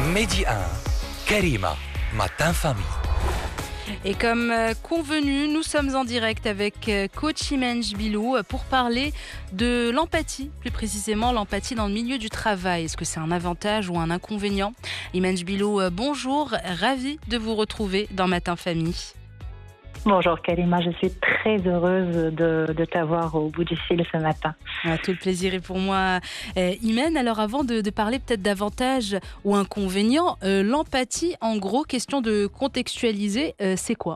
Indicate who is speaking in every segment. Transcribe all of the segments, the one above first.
Speaker 1: Midi 1, Karima, Matin Famille.
Speaker 2: Et comme convenu, nous sommes en direct avec coach Imen Jbilou pour parler de l'empathie, plus précisément l'empathie dans le milieu du travail. Est-ce que c'est un avantage ou un inconvénient? Imen Jbilou, bonjour, ravie de vous retrouver dans Matin Famille.
Speaker 3: Bonjour Karima, je suis très heureuse de t'avoir au bout du fil ce matin.
Speaker 2: Tout le plaisir est pour moi. Imen, alors avant de parler peut-être d'avantages ou inconvénients, l'empathie, en gros, question de contextualiser, c'est quoi?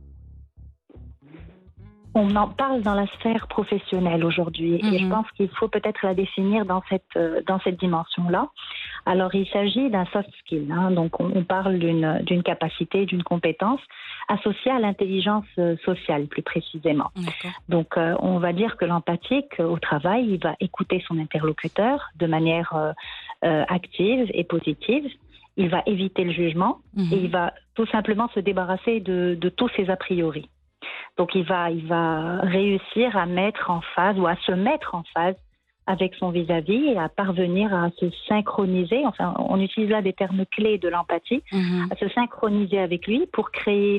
Speaker 3: On en parle dans la sphère professionnelle aujourd'hui et je pense qu'il faut peut-être la définir dans cette dimension-là. Alors il s'agit d'un soft skill, donc on parle d'une capacité, d'une compétence associée à l'intelligence sociale plus précisément. Donc on va dire que l'empathique au travail, il va écouter son interlocuteur de manière active et positive. Il va éviter le jugement et il va tout simplement se débarrasser de tous ses a priori. Donc il va réussir à mettre en phase ou à se mettre en phase avec son vis-à-vis et à parvenir à se synchroniser. Enfin, on utilise là des termes clés de l'empathie, à se synchroniser avec lui pour créer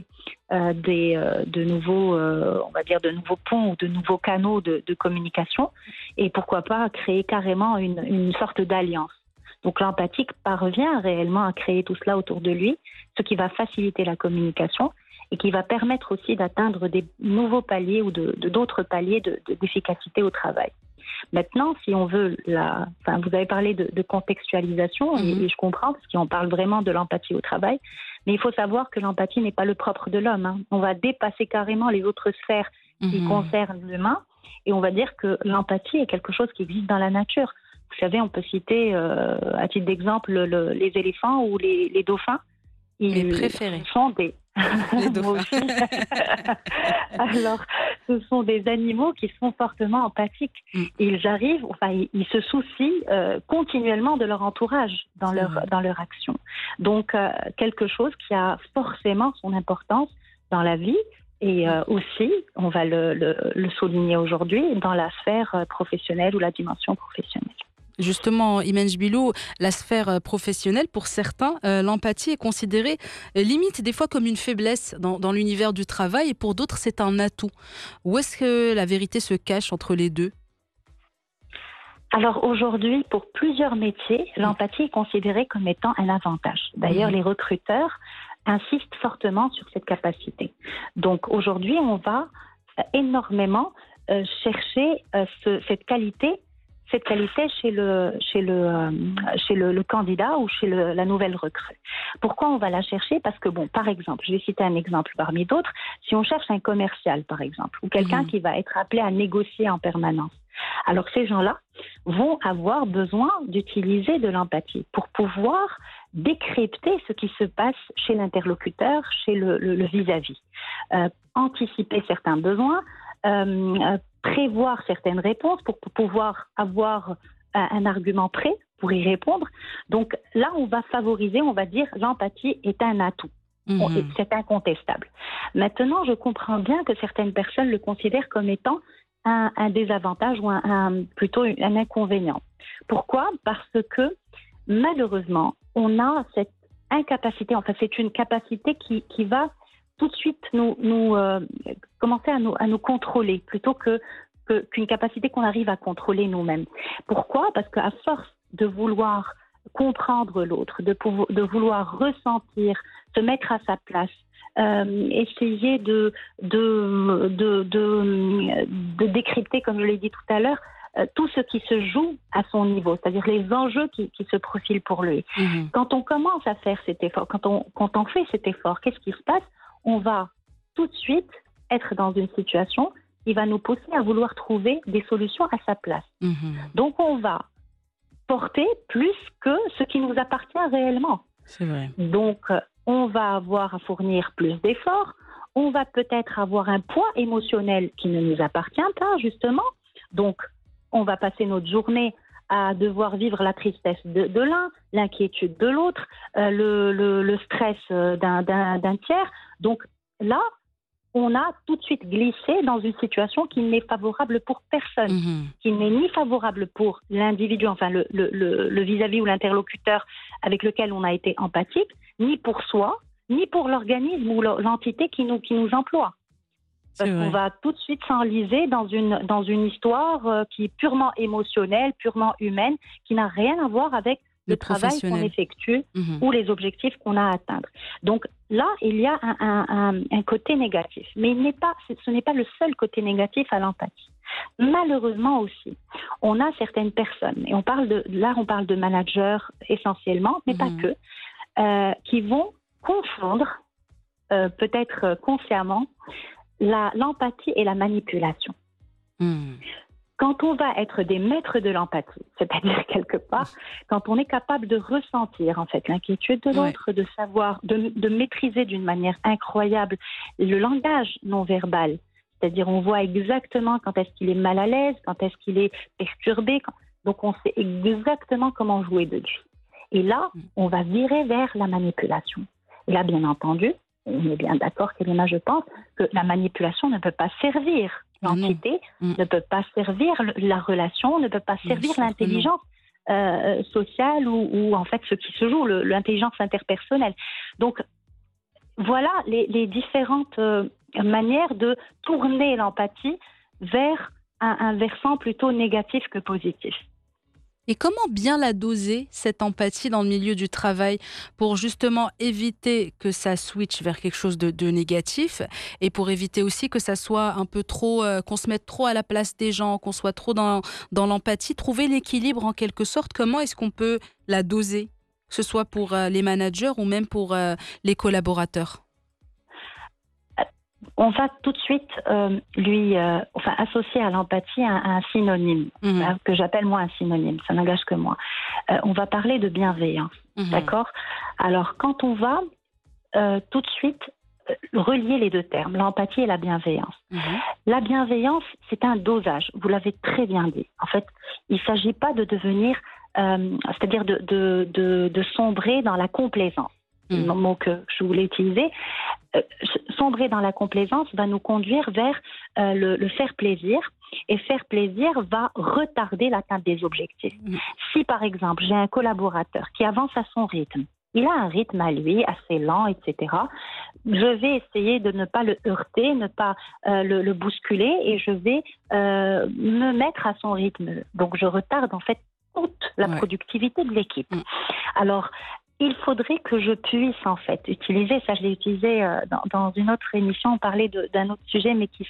Speaker 3: de nouveaux ponts ou de nouveaux canaux de communication et pourquoi pas créer carrément une sorte d'alliance. Donc l'empathique parvient réellement à créer tout cela autour de lui, ce qui va faciliter la communication et qui va permettre aussi d'atteindre des nouveaux paliers ou d'autres paliers d'efficacité au travail. Maintenant, si on veut, vous avez parlé de contextualisation et je comprends parce qu'on parle vraiment de l'empathie au travail, mais il faut savoir que l'empathie n'est pas le propre de l'homme. On va dépasser carrément les autres sphères qui concernent l'humain et on va dire que l'empathie est quelque chose qui existe dans la nature. Vous savez, on peut citer à titre d'exemple les éléphants ou les dauphins.
Speaker 2: Mes préférés.
Speaker 3: Sont des...
Speaker 2: Les dauphins.
Speaker 3: Alors, ce sont des animaux qui sont fortement empathiques. Ils se soucient continuellement de leur entourage dans leur action. Donc, quelque chose qui a forcément son importance dans la vie et aussi, on va le souligner aujourd'hui, dans la sphère professionnelle ou la dimension professionnelle.
Speaker 2: Justement, Imen Jbilou, la sphère professionnelle, pour certains, l'empathie est considérée limite des fois comme une faiblesse dans l'univers du travail et pour d'autres, c'est un atout. Où est-ce que la vérité se cache entre les deux?
Speaker 3: Alors aujourd'hui, pour plusieurs métiers, l'empathie est considérée comme étant un avantage. D'ailleurs, les recruteurs insistent fortement sur cette capacité. Donc aujourd'hui, on va énormément chercher cette qualité chez le candidat ou chez la nouvelle recrue. Pourquoi on va la chercher? Parce que, par exemple, je vais citer un exemple parmi d'autres, si on cherche un commercial, par exemple, ou quelqu'un qui va être appelé à négocier en permanence, alors ces gens-là vont avoir besoin d'utiliser de l'empathie pour pouvoir décrypter ce qui se passe chez l'interlocuteur, chez le vis-à-vis, anticiper certains besoins, prévoir certaines réponses pour pouvoir avoir un argument prêt pour y répondre. Donc là, on va favoriser, on va dire l'empathie est un atout. C'est incontestable. Maintenant, je comprends bien que certaines personnes le considèrent comme étant un désavantage ou plutôt un inconvénient. Pourquoi? Parce que malheureusement, on a cette incapacité, enfin c'est une capacité qui va tout de suite commencer à nous contrôler plutôt qu'une capacité qu'on arrive à contrôler nous-mêmes. Pourquoi? Parce qu'à force de vouloir comprendre l'autre, de vouloir ressentir, se mettre à sa place, essayer de décrypter, comme je l'ai dit tout à l'heure, tout ce qui se joue à son niveau, c'est-à-dire les enjeux qui se profilent pour lui. Quand on commence à faire cet effort, quand on fait cet effort, qu'est-ce qui se passe? On va tout de suite être dans une situation qui va nous pousser à vouloir trouver des solutions à sa place. Donc on va porter plus que ce qui nous appartient réellement.
Speaker 2: C'est vrai.
Speaker 3: Donc on va avoir à fournir plus d'efforts, on va peut-être avoir un poids émotionnel qui ne nous appartient pas justement. Donc on va passer notre journée à devoir vivre la tristesse de l'un, l'inquiétude de l'autre, le stress d'un tiers. Donc là, on a tout de suite glissé dans une situation qui n'est favorable pour personne, qui n'est ni favorable pour l'individu, enfin le vis-à-vis ou l'interlocuteur avec lequel on a été empathique, ni pour soi, ni pour l'organisme ou l'entité qui nous emploie. Parce qu'on va tout de suite s'enliser dans une histoire qui est purement émotionnelle, purement humaine, qui n'a rien à voir avec le travail qu'on effectue ou les objectifs qu'on a à atteindre. Donc là, il y a un côté négatif. Mais ce n'est pas le seul côté négatif à l'empathie. Malheureusement aussi, on a certaines personnes, et on parle de managers essentiellement, mais pas que, qui vont confondre, peut-être consciemment, l'empathie et la manipulation. Quand on va être des maîtres de l'empathie, c'est-à-dire quelque part, quand on est capable de ressentir en fait l'inquiétude de l'autre, de savoir, de maîtriser d'une manière incroyable le langage non verbal, c'est-à-dire on voit exactement quand est-ce qu'il est mal à l'aise, quand est-ce qu'il est perturbé, donc on sait exactement comment jouer de lui. Et là, on va virer vers la manipulation. Et là, bien entendu, on est bien d'accord, Karima, je pense, que la manipulation ne peut pas servir l'entité, ne peut pas servir la relation, ne peut pas servir l'intelligence sociale ou en fait ce qui se joue, l'intelligence interpersonnelle. Donc, voilà les différentes manières de tourner l'empathie vers un versant plutôt négatif que positif.
Speaker 2: Et comment bien la doser, cette empathie dans le milieu du travail, pour justement éviter que ça switch vers quelque chose de négatif et pour éviter aussi que ça soit un peu trop, qu'on se mette trop à la place des gens, qu'on soit trop dans l'empathie, trouver l'équilibre en quelque sorte. Comment est-ce qu'on peut la doser, que ce soit pour les managers ou même pour les collaborateurs?
Speaker 3: On va tout de suite associer à l'empathie un synonyme, que j'appelle moi un synonyme, ça n'engage que moi. On va parler de bienveillance, d'accord? Alors, quand on va tout de suite relier les deux termes, l'empathie et la bienveillance. La bienveillance, c'est un dosage, vous l'avez très bien dit. En fait, il ne s'agit pas de devenir, c'est-à-dire de sombrer dans la complaisance. C'est le mot que je voulais utiliser. Sombrer dans la complaisance va nous conduire vers le faire plaisir, et faire plaisir va retarder l'atteinte des objectifs. Si par exemple j'ai un collaborateur qui avance à son rythme, il a un rythme à lui assez lent, etc., je vais essayer de ne pas le heurter, ne pas le bousculer, et je vais me mettre à son rythme. Donc je retarde en fait toute la productivité de l'équipe. Alors, il faudrait que je puisse en fait utiliser, ça je l'ai utilisé dans une autre émission, on parlait d'un autre sujet mais qui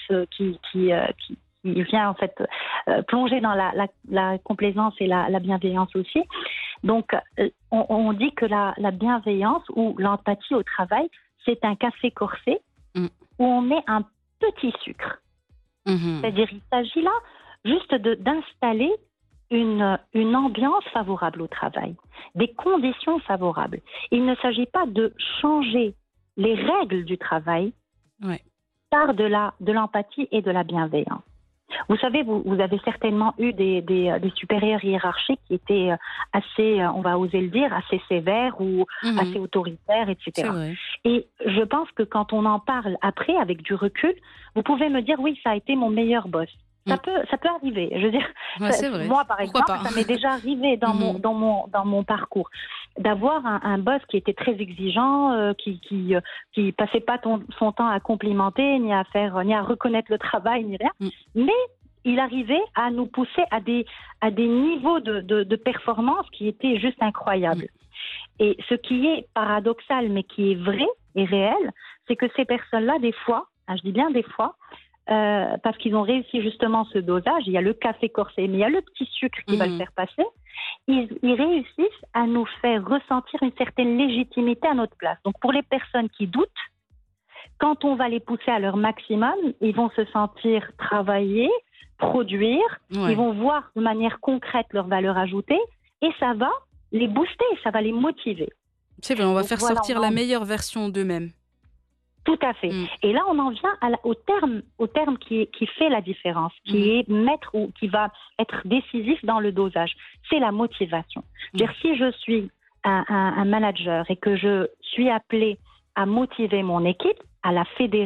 Speaker 3: vient en fait plonger dans la complaisance et la bienveillance aussi. Donc on dit que la bienveillance ou l'empathie au travail, c'est un café corsé où on met un petit sucre. C'est-à-dire il s'agit là juste d'installer une ambiance favorable au travail, des conditions favorables. Il ne s'agit pas de changer les règles du travail par de l'empathie et de la bienveillance. Vous savez, vous avez certainement eu des supérieurs hiérarchiques qui étaient assez, on va oser le dire, assez sévères ou assez autoritaires, etc. Et je pense que quand on en parle après, avec du recul, vous pouvez me dire, oui, ça a été mon meilleur boss. Ça peut arriver. Je veux dire, moi, par exemple, ça m'est déjà arrivé dans mon parcours d'avoir un boss qui était très exigeant, qui passait pas son temps à complimenter, ni à reconnaître le travail, ni rien. Mais il arrivait à nous pousser à des niveaux de performance qui étaient juste incroyables. Et ce qui est paradoxal, mais qui est vrai et réel, c'est que ces personnes-là, des fois, je dis bien des fois, parce qu'ils ont réussi justement ce dosage, il y a le café corsé, mais il y a le petit sucre qui va le faire passer, ils réussissent à nous faire ressentir une certaine légitimité à notre place. Donc pour les personnes qui doutent, quand on va les pousser à leur maximum, ils vont se sentir travailler, produire, ils vont voir de manière concrète leur valeur ajoutée, et ça va les booster, ça va les motiver.
Speaker 2: C'est vrai, on va faire sortir la meilleure version d'eux-mêmes.
Speaker 3: Tout à fait. Et là, on en vient au terme qui fait la différence, qui est maître ou qui va être décisif dans le dosage. C'est la motivation. C'est-à-dire, si je suis un manager et que je suis appelé à motiver mon équipe, à la fédérer,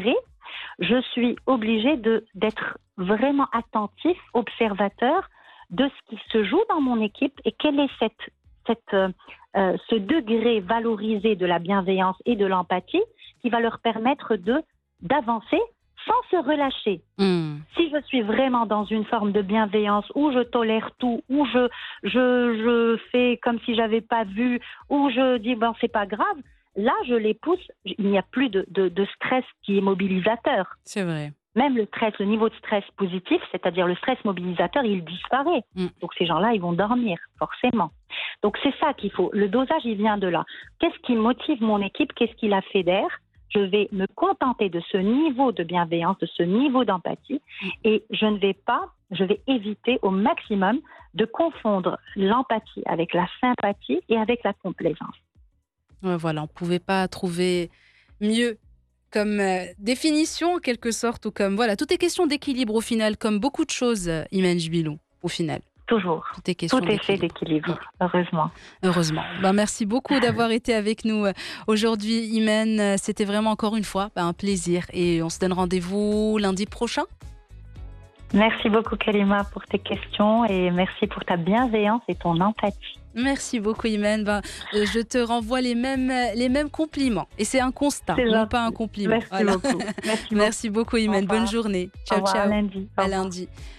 Speaker 3: je suis obligée d'être vraiment attentif, observateur de ce qui se joue dans mon équipe et quel est ce degré valorisé de la bienveillance et de l'empathie qui va leur permettre d'avancer sans se relâcher. Si je suis vraiment dans une forme de bienveillance où je tolère tout, où je fais comme si j'avais pas vu, où je dis c'est pas grave, là je les pousse, il n'y a plus de stress qui est mobilisateur.
Speaker 2: C'est vrai.
Speaker 3: Même le niveau de stress positif, c'est-à-dire le stress mobilisateur, il disparaît. Donc ces gens-là, ils vont dormir, forcément. Donc c'est ça qu'il faut. Le dosage, il vient de là. Qu'est-ce qui motive mon équipe? Qu'est-ce qui la fédère? Je vais me contenter de ce niveau de bienveillance, de ce niveau d'empathie, et je vais éviter au maximum de confondre l'empathie avec la sympathie et avec la complaisance.
Speaker 2: Voilà, on ne pouvait pas trouver mieux comme définition en quelque sorte, ou comme voilà, tout est question d'équilibre au final, comme beaucoup de choses, Imen Jbilou, au final.
Speaker 3: Toujours.
Speaker 2: Tout est
Speaker 3: fait d'équilibre, heureusement.
Speaker 2: Heureusement. Merci beaucoup d'avoir été avec nous aujourd'hui, Imen. C'était vraiment encore une fois un plaisir. Et on se donne rendez-vous lundi prochain.
Speaker 3: Merci beaucoup, Kalima, pour tes questions et merci pour ta bienveillance et ton empathie.
Speaker 2: Merci beaucoup, Imen. Je te renvoie les mêmes compliments. Et c'est un constat, non pas un compliment.
Speaker 3: Merci beaucoup.
Speaker 2: Merci beaucoup, Imen. Bonne journée. Ciao, ciao.
Speaker 3: À lundi.
Speaker 2: À lundi.